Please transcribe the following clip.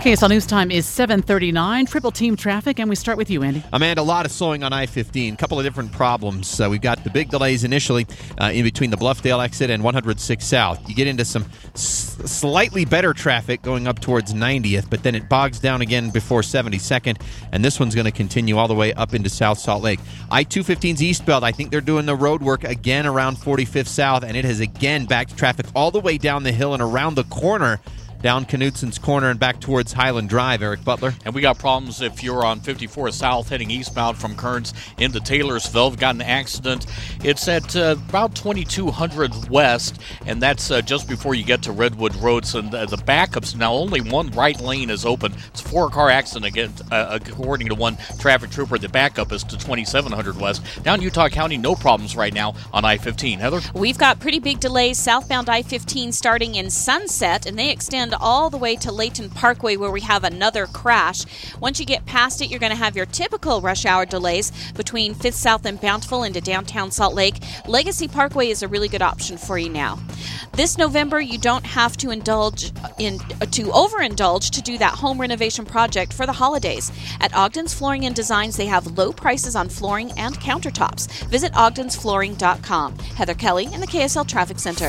KSL News Time is 7:39. Triple team traffic, and we start with you, Andy. Amanda, a lot of slowing on I-15. A couple of different problems. We've got the big delays initially in between the Bluffdale exit and 106 South. You get into some slightly better traffic going up towards 90th, but then it bogs down again before 72nd, and this one's going to continue all the way up into South Salt Lake. I-215's eastbound, I think they're doing the road work again around 45th South, and it has again backed traffic all the way down the hill and around the corner, down Knutson's Corner and back towards Highland Drive. Eric Butler. And we got problems if you're on 54 South heading eastbound from Kearns into Taylorsville. We've got an accident. It's at about 2200 West, and that's just before you get to Redwood Road. So the backups, now only one right lane is open. It's a 4-car accident, again, according to one traffic trooper. The backup is to 2700 West. Down in Utah County, no problems right now on I-15. Heather? We've got pretty big delays southbound I-15 starting in Sunset, and they extend all the way to Layton Parkway, where we have another crash. Once you get past it, you're going to have your typical rush hour delays between 5th South and Bountiful into downtown Salt Lake. Legacy Parkway is a really good option for you now. This November, you don't have to overindulge to do that home renovation project for the holidays. At Ogden's Flooring and Designs, they have low prices on flooring and countertops. Visit ogdensflooring.com. Heather Kelly in the KSL Traffic Center.